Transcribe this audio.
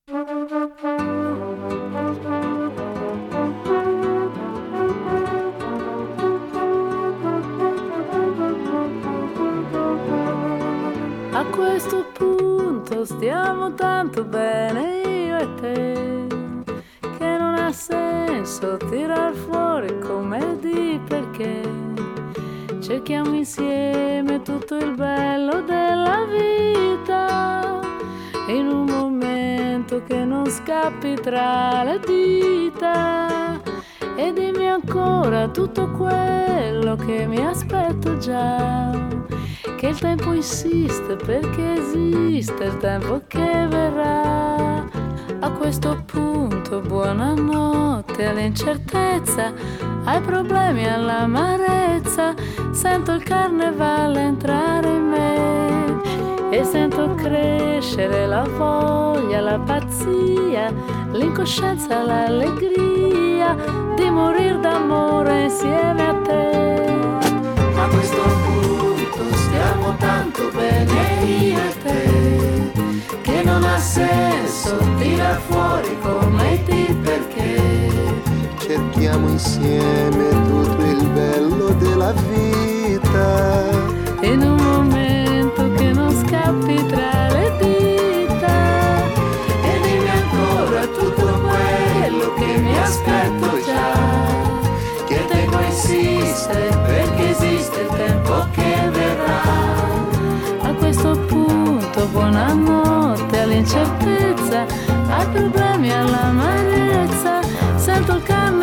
A questo punto stiamo tanto bene io e te, che non ha senso tirar fuori commedie, perché cerchiamo insieme tutto il bello della vita, in un momento che non scappi tra le dita. E dimmi ancora tutto quello che mi aspetto già, che il tempo insiste perché esiste il tempo che verrà. A questo punto buonanotte all'incertezza, ai problemi, all'amarezza, sento il carnevale entrare in me e sento crescere la voglia, la pazzia, l'incoscienza, l'allegria di morir d'amore insieme a te. A questo punto stiamo tanto bene io e te, che non ha senso tirar fuori come ti, perché cerchiamo insieme tutto il bello della vita, in un momento che non scappi tra le dita. E dimmi ancora tutto quello che mi aspetto già, che il tempo insiste perché esiste il tempo che verrà. A questo punto buonanotte all'incertezza, ai problemi, all'amarezza, sento il